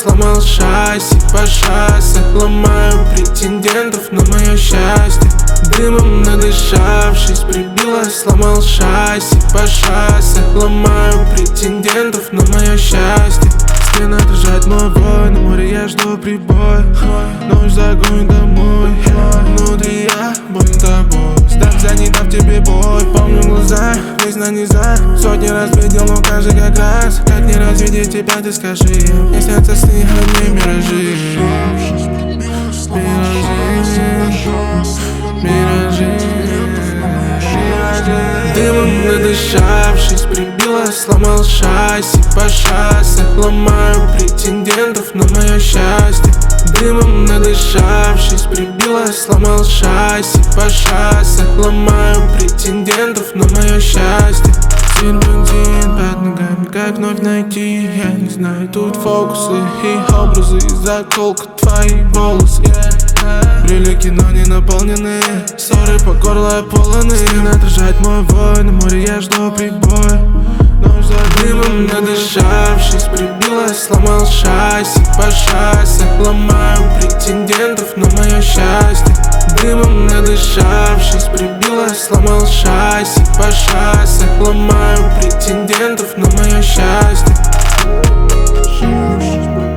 сломал шасси по шоссе. Ломаю претендентов на мое счастье. Дымом надышавшись, прибила, сломал шасси по шоссе. Ломаю претендентов на мое счастье. Стена отражает мой вой, на море я жду прибой. Ночь загонит домой, внутри я болен тобой. Сдав за не дав тебе бой, помню глаза, жизнь на низах. Сотни раз видел, но каждый как раз. Как не развидеть тебя, ты скажи. Мне снятся сны, одни миражи. Миражи. Дымом надышавшись, прибила, сломал шасси по шоссе. Ломаю претендентов на мое счастье. Дымом надышавшись, прибила, сломал шасси по шоссе. Ломаю претендентов на мое счастье. Серпантин под ногами, как вновь найти? Я не знаю, тут фокусы и образы. Заколка твои волосы. Брюлики, но не наполнены. Ссоры по горло полоны. Стена отражает мой вой, на море я жду прибой. Ночь за дымом надышавшись, прибила, сломал шасси по шоссе. Ломаю претендентов на мое счастье. Дымом надышавшись, прибила, сломал шасси по шоссе. Ломаю претендентов на мое счастье.